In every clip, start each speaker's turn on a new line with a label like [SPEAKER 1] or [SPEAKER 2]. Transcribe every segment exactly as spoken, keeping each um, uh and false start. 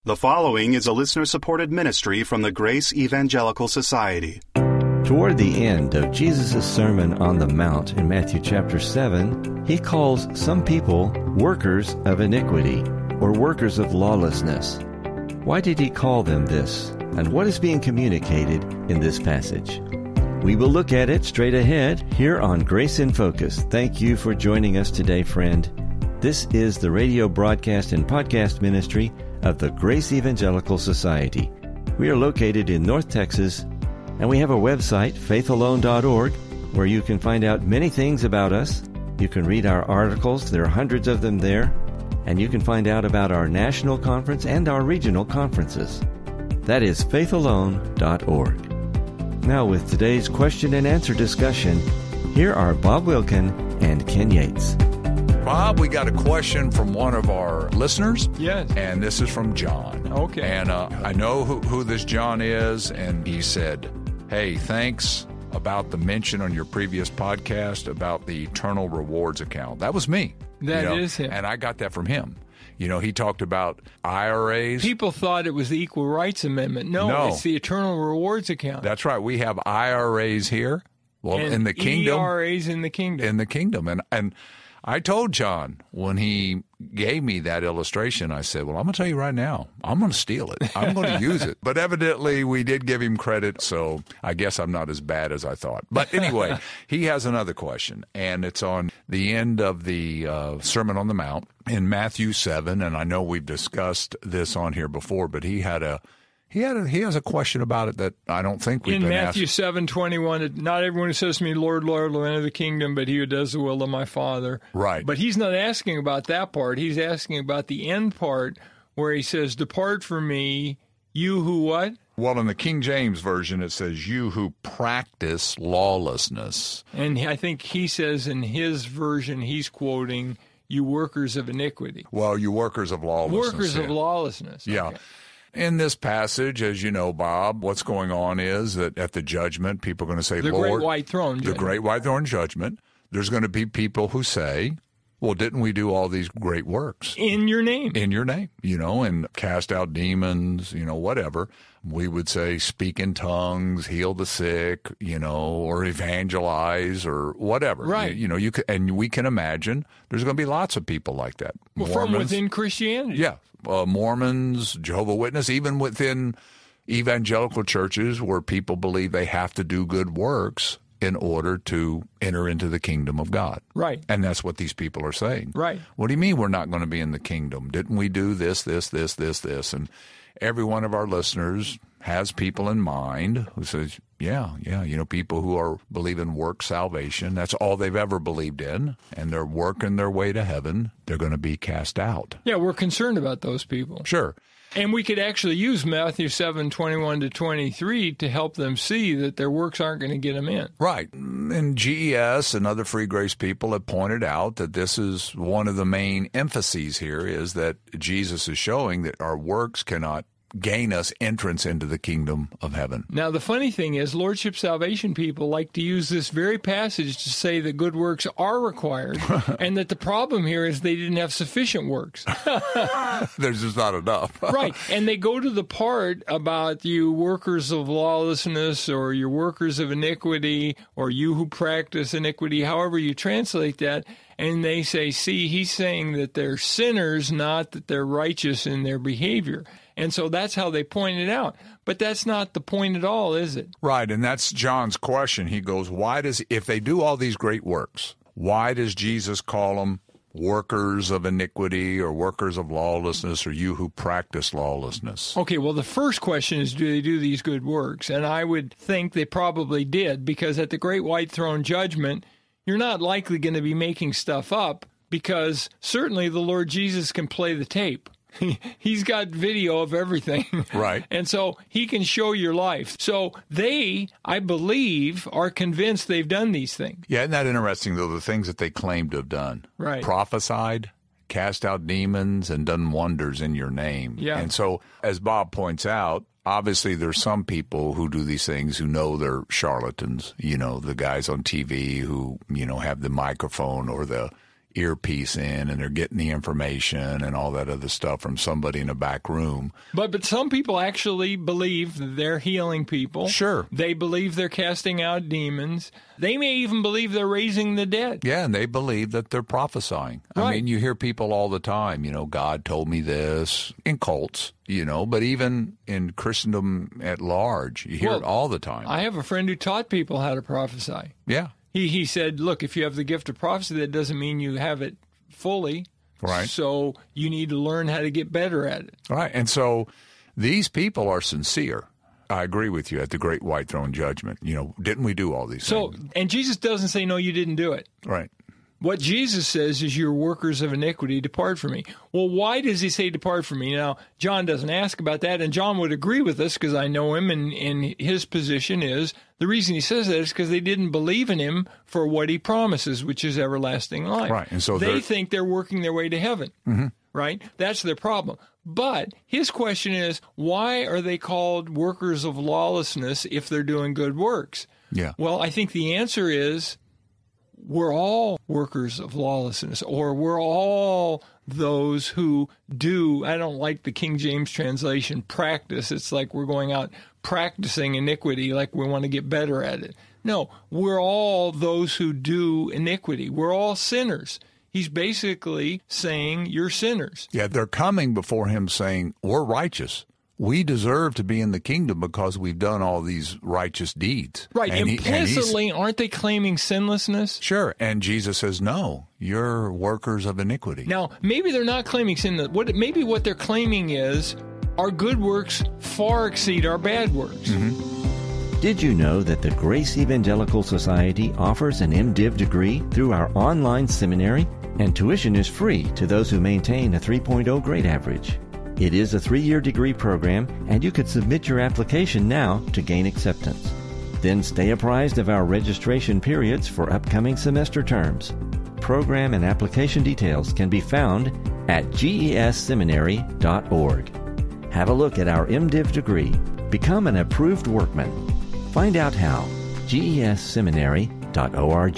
[SPEAKER 1] The following is a listener-supported ministry from the Grace Evangelical Society.
[SPEAKER 2] Toward the end of Jesus' Sermon on the Mount in Matthew chapter seven, he calls some people workers of iniquity or workers of lawlessness. Why did he call them this, and what is being communicated in this passage? We will look at it straight ahead here on Grace in Focus. Thank you for joining us today, friend. This is the radio broadcast and podcast ministry of the Grace Evangelical Society. We are located in North Texas, and we have a website, faith alone dot org, where you can find out many things about us. You can read our articles. There are hundreds of them there. And you can find out about our national conference and our regional conferences. That is faith alone dot org. Now, with today's question and answer discussion, here are Bob Wilkin and Ken Yates.
[SPEAKER 3] Bob, we got a question from one of our listeners.
[SPEAKER 4] Yes.
[SPEAKER 3] And this is from John.
[SPEAKER 4] Okay.
[SPEAKER 3] And uh, I know who, who this John is, and he said, hey, thanks about the mention on your previous podcast about the Eternal Rewards account. That was me.
[SPEAKER 4] That
[SPEAKER 3] you know,
[SPEAKER 4] is him.
[SPEAKER 3] And I got that from him. You know, he talked about I R As.
[SPEAKER 4] People thought it was the Equal Rights Amendment. No,
[SPEAKER 3] No.
[SPEAKER 4] it's the Eternal Rewards account.
[SPEAKER 3] That's right. We have I R As here. Well,
[SPEAKER 4] and
[SPEAKER 3] in the kingdom.
[SPEAKER 4] E R As in the kingdom.
[SPEAKER 3] In the kingdom. And and I told John when he gave me that illustration, I said, well, I'm going to tell you right now, I'm going to steal it. I'm going to use it. But evidently, we did give him credit, so I guess I'm not as bad as I thought. But anyway, he has another question, and it's on the end of the uh, Sermon on the Mount in Matthew seven, and I know we've discussed this on here before, but he had a He had a, he has a question about it that I don't think we've
[SPEAKER 4] in
[SPEAKER 3] been
[SPEAKER 4] Matthew
[SPEAKER 3] asked.
[SPEAKER 4] seven twenty-one, not everyone who says to me, Lord, Lord, will enter the kingdom, but he who does the will of my Father.
[SPEAKER 3] Right.
[SPEAKER 4] But he's not asking about that part. He's asking about the end part where he says, depart from me, you who what?
[SPEAKER 3] Well, in the King James Version, it says, you who practice lawlessness.
[SPEAKER 4] And I think he says in his version, he's quoting, you workers of iniquity.
[SPEAKER 3] Well, you workers of lawlessness.
[SPEAKER 4] Workers
[SPEAKER 3] yeah.
[SPEAKER 4] of lawlessness.
[SPEAKER 3] Yeah.
[SPEAKER 4] Okay.
[SPEAKER 3] In this passage, as you know, Bob, what's going on is that at the judgment, people are going to say,
[SPEAKER 4] The
[SPEAKER 3] Lord,
[SPEAKER 4] great white throne
[SPEAKER 3] the
[SPEAKER 4] judgment.
[SPEAKER 3] great white throne judgment, there's going to be people who say, well, didn't we do all these great works?
[SPEAKER 4] In your name.
[SPEAKER 3] In your name, you know, and cast out demons, you know, whatever. We would say speak in tongues, heal the sick, you know, or evangelize or whatever.
[SPEAKER 4] Right.
[SPEAKER 3] You, you know, you can, and we can imagine there's going to be lots of people like that.
[SPEAKER 4] Well, from
[SPEAKER 3] Mormons,
[SPEAKER 4] within Christianity.
[SPEAKER 3] yeah. Uh, Mormons, Jehovah's Witness, even within evangelical churches where people believe they have to do good works in order to enter into the kingdom of God.
[SPEAKER 4] Right.
[SPEAKER 3] And that's what these people are saying.
[SPEAKER 4] Right.
[SPEAKER 3] What do you mean we're not going to be in the kingdom? Didn't we do this, this, this, this, this? And every one of our listeners has people in mind who says, yeah, yeah, you know, people who are believe in work salvation. That's all they've ever believed in, and they're working their way to heaven. They're going to be cast out.
[SPEAKER 4] Yeah, we're concerned about those people.
[SPEAKER 3] Sure.
[SPEAKER 4] And we could actually use Matthew seven twenty-one to twenty-three to help them see that their works aren't going to get them in.
[SPEAKER 3] Right. And G E S and other free grace people have pointed out that this is one of the main emphases here is that Jesus is showing that our works cannot gain us entrance into the kingdom of heaven.
[SPEAKER 4] Now, the funny thing is, Lordship Salvation people like to use this very passage to say that good works are required, and that the problem here is they didn't have sufficient works.
[SPEAKER 3] There's just not enough.
[SPEAKER 4] Right. And they go to the part about you workers of lawlessness or you workers of iniquity or you who practice iniquity, however you translate that, and they say, see, he's saying that they're sinners, not that they're righteous in their behavior. And so that's how they point it out. But that's not the point at all, is it?
[SPEAKER 3] Right, and that's John's question. He goes, why does, if they do all these great works, why does Jesus call them workers of iniquity or workers of lawlessness or you who practice lawlessness?
[SPEAKER 4] Okay, well, the first question is, do they do these good works? And I would think they probably did, because at the great white throne judgment, you're not likely going to be making stuff up, because certainly the Lord Jesus can play the tape. He's got video of everything.
[SPEAKER 3] Right.
[SPEAKER 4] And so he can show your life. So they, I believe, are convinced they've done these things.
[SPEAKER 3] Yeah, isn't that interesting, though, the things that they claim to have done?
[SPEAKER 4] Right.
[SPEAKER 3] Prophesied, cast out demons, and done wonders in your name.
[SPEAKER 4] Yeah.
[SPEAKER 3] And so, as Bob points out, obviously there's some people who do these things who know they're charlatans. You know, the guys on T V who, you know, have the microphone or the earpiece in and they're getting the information and all that other stuff from somebody in a back room.
[SPEAKER 4] But but some people actually believe that they're healing people.
[SPEAKER 3] Sure.
[SPEAKER 4] They believe they're casting out demons. They may even believe they're raising the dead.
[SPEAKER 3] Yeah, and they believe that they're prophesying.
[SPEAKER 4] Right.
[SPEAKER 3] I mean, you hear people all the time, you know, God told me this, in cults, you know, but even in Christendom at large, you hear
[SPEAKER 4] Well,
[SPEAKER 3] it all the time.
[SPEAKER 4] I have a friend who taught people how to prophesy.
[SPEAKER 3] yeah.
[SPEAKER 4] He he said, look, if you have the gift of prophecy, that doesn't mean you have it fully.
[SPEAKER 3] Right.
[SPEAKER 4] So you need to learn how to get better at it.
[SPEAKER 3] Right. And so these people are sincere. I agree with you at the great white throne judgment. You know, didn't we do all these
[SPEAKER 4] So,
[SPEAKER 3] things?
[SPEAKER 4] and Jesus doesn't say, no, you didn't do it.
[SPEAKER 3] Right.
[SPEAKER 4] What Jesus says is, you're workers of iniquity, depart from me. Well, why does he say depart from me? Now, John doesn't ask about that, and John would agree with us because I know him, and, and his position is, the reason he says that is because they didn't believe in him for what he promises, which is everlasting life.
[SPEAKER 3] Right, and so
[SPEAKER 4] they
[SPEAKER 3] they're-
[SPEAKER 4] think they're working their way to heaven, mm-hmm. right? That's their problem. But his question is, why are they called workers of lawlessness if they're doing good works?
[SPEAKER 3] Yeah.
[SPEAKER 4] Well, I think the answer is, we're all workers of lawlessness, or we're all those who do, I don't like the King James translation, practice. It's like we're going out practicing iniquity, like we want to get better at it. No, we're all those who do iniquity. We're all sinners. He's basically saying you're sinners.
[SPEAKER 3] Yeah, they're coming before him saying, we're righteous. We deserve to be in the kingdom because we've done all these righteous deeds.
[SPEAKER 4] Right.
[SPEAKER 3] And he- and he's-
[SPEAKER 4] Implicitly, aren't they claiming sinlessness?
[SPEAKER 3] Sure. And Jesus says, no, you're workers of iniquity.
[SPEAKER 4] Now, maybe they're not claiming sin. What maybe what they're claiming is our good works far exceed our bad works.
[SPEAKER 3] Mm-hmm.
[SPEAKER 2] Did you know that the Grace Evangelical Society offers an MDiv degree through our online seminary? And tuition is free to those who maintain a three point oh grade average. It is a three-year degree program, and you could submit your application now to gain acceptance. Then stay apprised of our registration periods for upcoming semester terms. Program and application details can be found at G E S seminary dot org. Have a look at our MDiv degree. Become an approved workman. Find out how. G E S seminary dot org.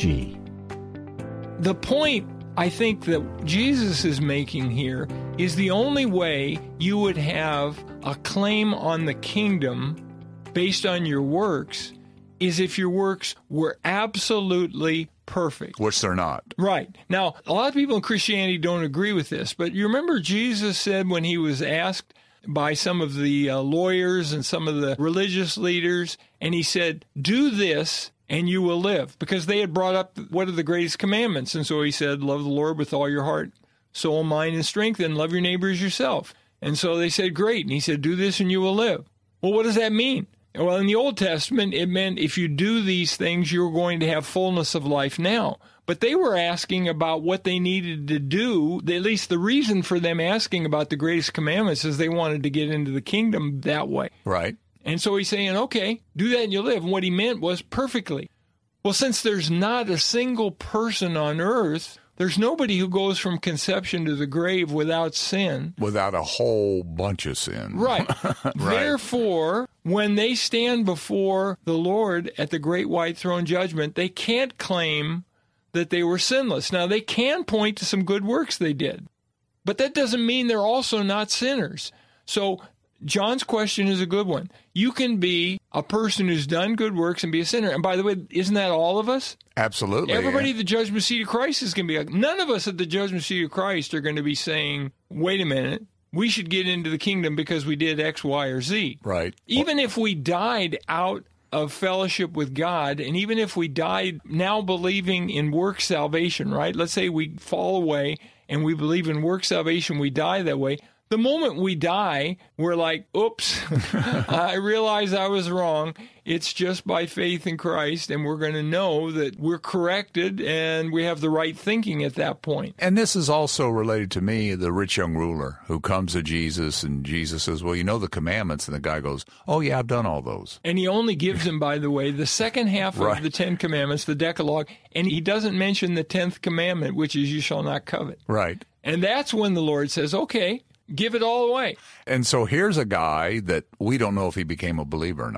[SPEAKER 4] The point I think that Jesus is making here is the only way you would have a claim on the kingdom based on your works is if your works were absolutely perfect.
[SPEAKER 3] Which they're not.
[SPEAKER 4] Right. Now, a lot of people in Christianity don't agree with this, but you remember Jesus said when he was asked by some of the uh, lawyers and some of the religious leaders, and he said, do this and you will live, because they had brought up what are the greatest commandments. And so he said, love the Lord with all your heart, soul, mind, and strength, and love your neighbor as yourself. And so they said, great. And he said, do this and you will live. Well, what does that mean? Well, in the Old Testament, it meant if you do these things, you're going to have fullness of life now. But they were asking about what they needed to do. At least the reason for them asking about the greatest commandments is they wanted to get into the kingdom that way.
[SPEAKER 3] Right.
[SPEAKER 4] And so he's saying, okay, do that and you'll live. And what he meant was perfectly. Well, since there's not a single person on earth, there's nobody who goes from conception to the grave without sin.
[SPEAKER 3] Without a whole bunch of sin.
[SPEAKER 4] Right.
[SPEAKER 3] Right.
[SPEAKER 4] Therefore, when they stand before the Lord at the great white throne judgment, they can't claim that they were sinless. Now, they can point to some good works they did, but that doesn't mean they're also not sinners. So John's question is a good one. You can be a person who's done good works and be a sinner. And by the way, isn't that all of us?
[SPEAKER 3] Absolutely.
[SPEAKER 4] Everybody
[SPEAKER 3] yeah.
[SPEAKER 4] at the judgment seat of Christ is going to be like, none of us at the judgment seat of Christ are going to be saying, wait a minute, we should get into the kingdom because we did X, Y, or Z.
[SPEAKER 3] Right.
[SPEAKER 4] Even if we died out of fellowship with God, and even if we died now believing in work salvation, right? Let's say we fall away and we believe in work salvation, we die that way. The moment we die, we're like, oops, I realize I was wrong. It's just by faith in Christ, and we're going to know that we're corrected and we have the right thinking at that point.
[SPEAKER 3] And this is also related to me, the rich young ruler who comes to Jesus, and Jesus says, well, you know the commandments. And the guy goes, oh, yeah, I've done all those.
[SPEAKER 4] And he only gives him, by the way, the second half
[SPEAKER 3] Right.
[SPEAKER 4] of the Ten Commandments, the Decalogue, and he doesn't mention the tenth commandment, which is you shall not covet.
[SPEAKER 3] Right.
[SPEAKER 4] And that's when the Lord says, okay, give it all away.
[SPEAKER 3] And so here's a guy that we don't know if he became a believer or not.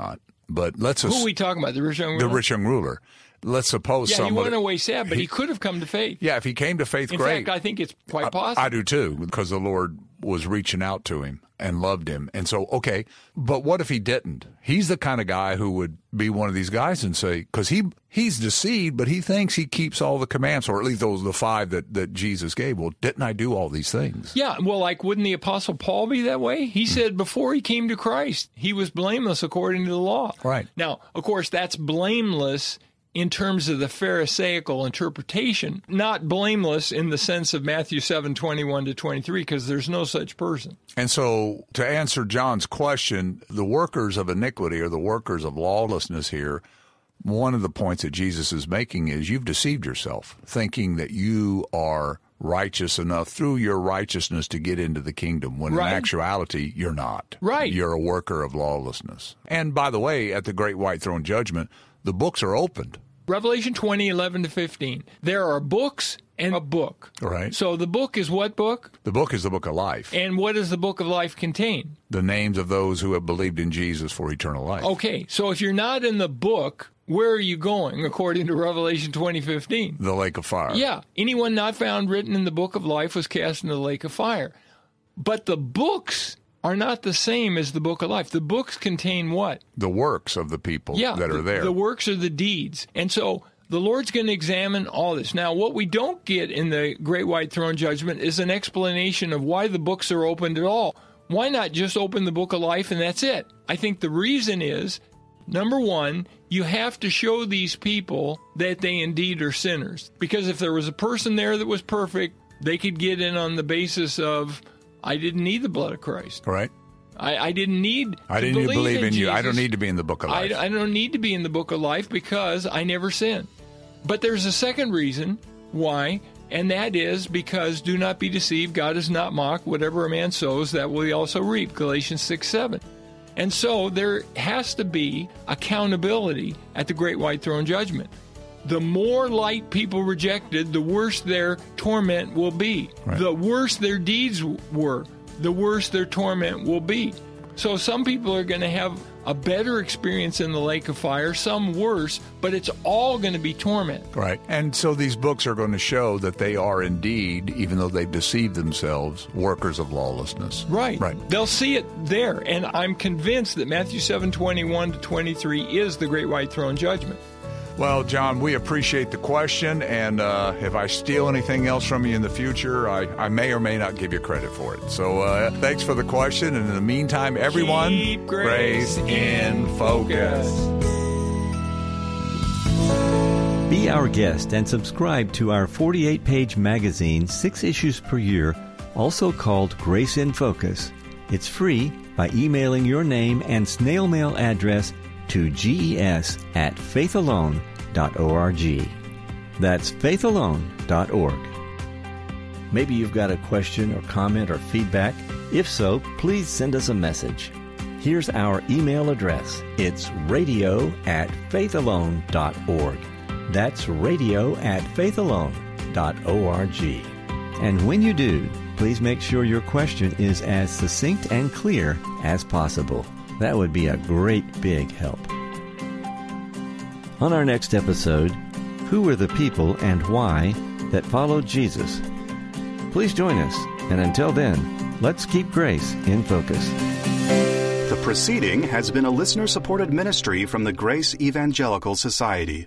[SPEAKER 3] But let's
[SPEAKER 4] Who
[SPEAKER 3] ass-
[SPEAKER 4] are we talking about? The rich young
[SPEAKER 3] the
[SPEAKER 4] ruler?
[SPEAKER 3] rich young ruler. Let's suppose
[SPEAKER 4] Yeah,
[SPEAKER 3] somebody.
[SPEAKER 4] he went away sad, but he,
[SPEAKER 3] he-
[SPEAKER 4] could have come to faith.
[SPEAKER 3] Yeah, if he came to faith,
[SPEAKER 4] In
[SPEAKER 3] great.
[SPEAKER 4] fact, I think it's quite
[SPEAKER 3] I,
[SPEAKER 4] possible.
[SPEAKER 3] I do too, because the Lord was reaching out to him and loved him. And so, okay, but what if he didn't? He's the kind of guy who would be one of these guys and say, because he he's deceived, but he thinks he keeps all the commands, or at least those the five that, that Jesus gave. Well, didn't I do all these things?
[SPEAKER 4] Yeah, well, like, wouldn't the Apostle Paul be that way? He said before he came to Christ, he was blameless according to the law.
[SPEAKER 3] Right.
[SPEAKER 4] Now, of course, that's blameless in terms of the Pharisaical interpretation, not blameless in the sense of Matthew seven, twenty-one to twenty-three, because there's no such person.
[SPEAKER 3] And so, to answer John's question, the workers of iniquity or the workers of lawlessness here, one of the points that Jesus is making is you've deceived yourself, thinking that you are righteous enough through your righteousness to get into the kingdom, when
[SPEAKER 4] Right.
[SPEAKER 3] in actuality, you're not.
[SPEAKER 4] Right.
[SPEAKER 3] You're a worker of lawlessness. And by the way, at the great white throne judgment, the books are opened.
[SPEAKER 4] Revelation twenty, eleven to fifteen. There are books and a book.
[SPEAKER 3] Right.
[SPEAKER 4] So the book is what book?
[SPEAKER 3] The book is the book of life,
[SPEAKER 4] And what does the book of life contain?
[SPEAKER 3] the names of those who have believed in Jesus for eternal life.
[SPEAKER 4] Okay, so if you're not in the book, where are you going according to Revelation twenty fifteen?
[SPEAKER 3] The lake of fire.
[SPEAKER 4] Yeah, anyone not found written in the book of life was cast into the lake of fire. But the books are not the same as the book of life. The books contain what?
[SPEAKER 3] The works of the people
[SPEAKER 4] Yeah,
[SPEAKER 3] that are
[SPEAKER 4] the,
[SPEAKER 3] there.
[SPEAKER 4] the works are the deeds. And so the Lord's going to examine all this. Now, what we don't get in the Great White Throne Judgment is an explanation of why the books are opened at all. Why not just open the book of life and that's it? I think the reason is, number one, you have to show these people that they indeed are sinners. Because if there was a person there that was perfect, they could get in on the basis of, I didn't need the blood of Christ.
[SPEAKER 3] Right?
[SPEAKER 4] I, I didn't need
[SPEAKER 3] I
[SPEAKER 4] to
[SPEAKER 3] didn't even believe in you. I don't
[SPEAKER 4] Jesus.
[SPEAKER 3] need to be in the book of life.
[SPEAKER 4] I, I don't need to be in the book of life because I never sinned. But there's a second reason why, and that is because do not be deceived. God is not mocked. Whatever a man sows, that will he also reap. Galatians six, seven. And so there has to be accountability at the Great White Throne Judgment. The more light people rejected, the worse their torment will be.
[SPEAKER 3] Right.
[SPEAKER 4] The worse their deeds were, the worse their torment will be. So some people are going to have a better experience in the lake of fire, some worse, but it's all going to be torment.
[SPEAKER 3] Right. And so these books are going to show that they are indeed, even though they've deceived themselves, workers of lawlessness.
[SPEAKER 4] Right.
[SPEAKER 3] Right.
[SPEAKER 4] They'll see it there. And I'm convinced that Matthew seven, twenty-one to twenty-three is the Great White Throne Judgment.
[SPEAKER 3] Well, John, we appreciate the question, and uh, if I steal anything else from you in the future, I, I may or may not give you credit for it. So uh, thanks for the question, and in the meantime, everyone,
[SPEAKER 4] Keep grace
[SPEAKER 3] in focus.
[SPEAKER 2] Be our guest and subscribe to our forty-eight page magazine, six issues per year, also called Grace in Focus. It's free by emailing your name and snail mail address to ges at faithalone dot org. That's faithalone dot org. Maybe you've got a question or comment or feedback. If so, please send us a message. Here's our email address. It's radio at faithalone dot org. That's radio at faithalone dot org. And when you do, please make sure your question is as succinct and clear as possible. That would be a great big help. On our next episode, who were the people and why that followed Jesus? Please join us, and until then, let's keep grace in focus.
[SPEAKER 1] The proceeding has been a listener-supported ministry from the Grace Evangelical Society.